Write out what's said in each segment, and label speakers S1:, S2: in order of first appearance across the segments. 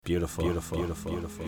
S1: Beautiful, beautiful, beautiful, beautiful.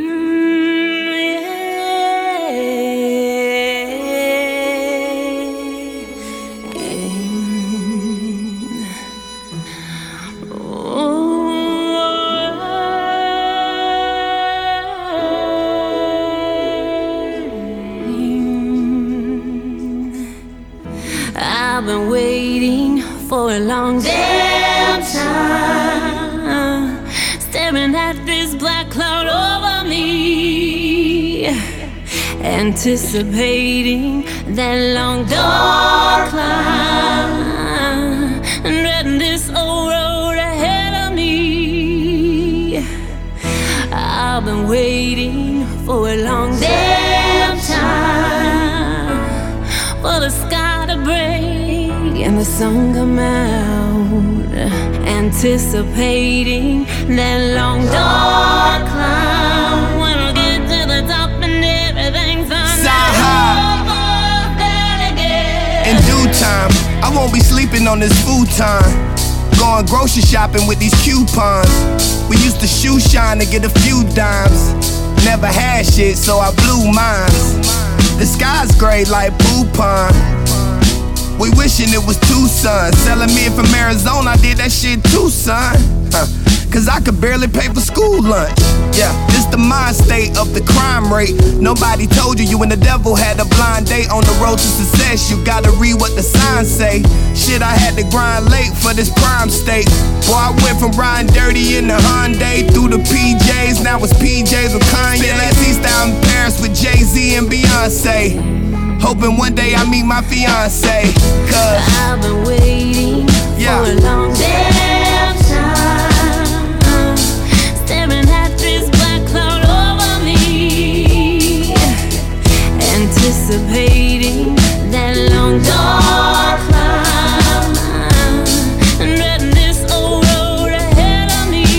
S2: I've been waiting for a long damn time, staring at this black cloud over me, anticipating that long dark climb, and dreading this old road ahead of me. I've been waiting for a long damn time, for the sky to break and the sun come out, anticipating that long dark climb. When I get to the top and everything's under again.
S3: In due time, I won't be sleeping on this futon, going grocery shopping with these coupons. We used to shoe shine to get a few dimes. Never had shit, so I blew mines. The sky's gray like Poupon. We wishing it was Tucson. Selling me from Arizona, I did that shit too, son. Cause I could barely pay for school lunch. Yeah, this the mind state of the crime rate. Nobody told you and the devil had a blind date. On the road to success, you gotta read what the signs say. Shit, I had to grind late for this prime state. Boy, I went from riding dirty in the Hyundai through the PJs. Now it's PJs with Kanye. Still at East out in Paris with Jay-Z and Beyonce. Hoping one day I meet my fiance. Cause
S2: I've been waiting for a long damn time, staring at this black cloud over me, anticipating that long dark climb, and dreading this old road ahead of me.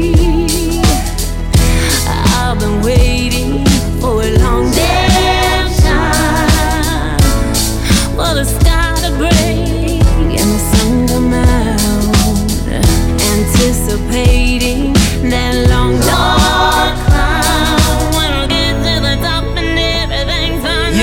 S2: I've been waiting for a long damn time, for the sky to break and the sun come out, anticipating that long dark climb. When I get to the top and everything's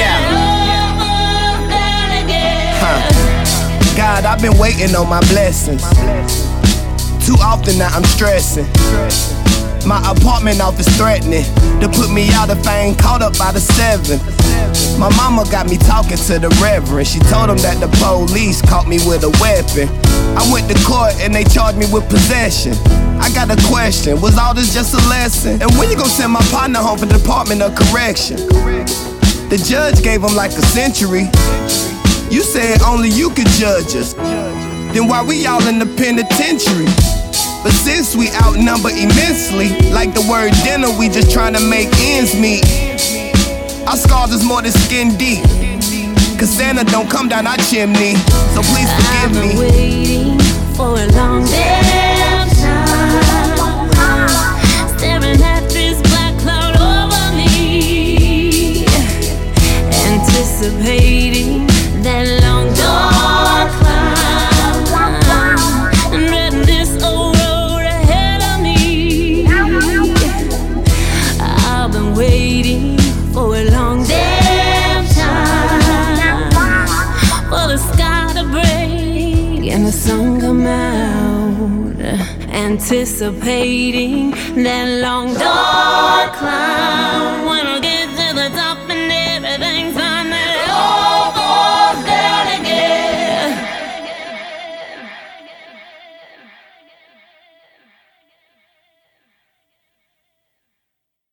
S2: again.
S3: God, I've been waiting on my blessings. Too often now I'm stressing. My apartment office threatening to put me out if I ain't caught up by the 7. My mama got me talking to the reverend. She told him that the police caught me with a weapon. I went to court and they charged me with possession. I got a question, was all this just a lesson? And when you gon' send my partner home for the Department of Correction? The judge gave him like a century. You said only you could judge us. Then why we all in the penitentiary? But since we outnumber immensely, like the word dinner, we just tryna make ends meet. Our scars is more than skin deep, cause Santa don't come down our chimney. So please forgive me.
S2: I've been waiting for a long damn time, staring at this black cloud over me, anticipating that long dark climb, and dreading this old road ahead of me. I've been waiting for a long damn time, for the sky to break and the sun come out, anticipating that long dark climb.